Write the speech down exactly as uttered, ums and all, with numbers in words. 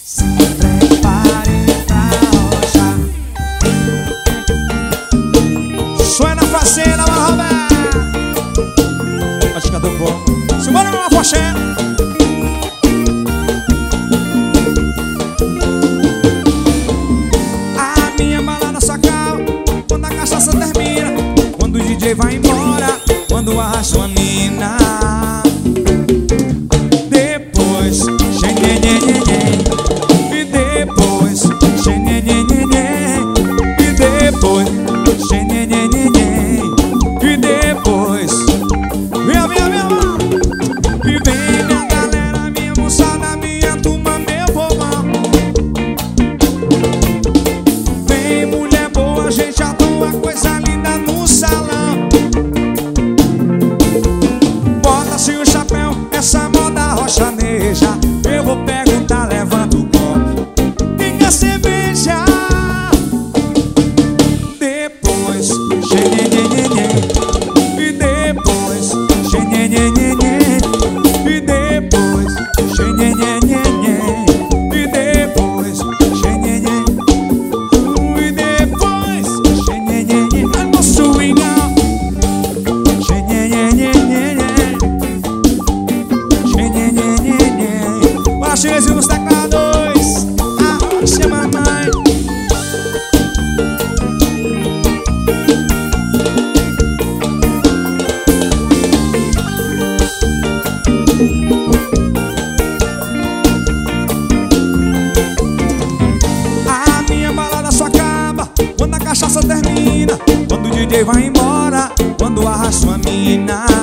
Se prepare pra rochar. Sonha na fazenda, vai Roberto. Acho que eu vou. Se bora numa foché. A minha balada só acaba quando a cachaça termina, quando o D J vai embora, quando arrasta uma mina. Depois, xenhenhenhenhen. E depois, xenhenhenhenhen. E depois, xenhenhenhenhen. E depois, minha, minha, minha, e vem minha galera, minha moçada, minha turma, meu povão. Vem mulher boa, gente atua, coisa linda no salão. Bota-se o chapéu, essa moda rochaneja. Eu vou perguntar, levanta o copo, quem quer cerveja? Depois, xenhenhenhenhen. E depois, xenhenhenhenhen. E depois, xenhenhenhenhen. E depois, xenhenhen. E depois, xenhenhenhen. Ai, no swingão. Xenhenhenhenhen. Xenhenhenhenhen. Bora, Chinesinho nos teclados. Arrocha, mamãe. A minha balada só acaba quando a cachaça termina, quando o D J vai embora, quando arrasta uma mina.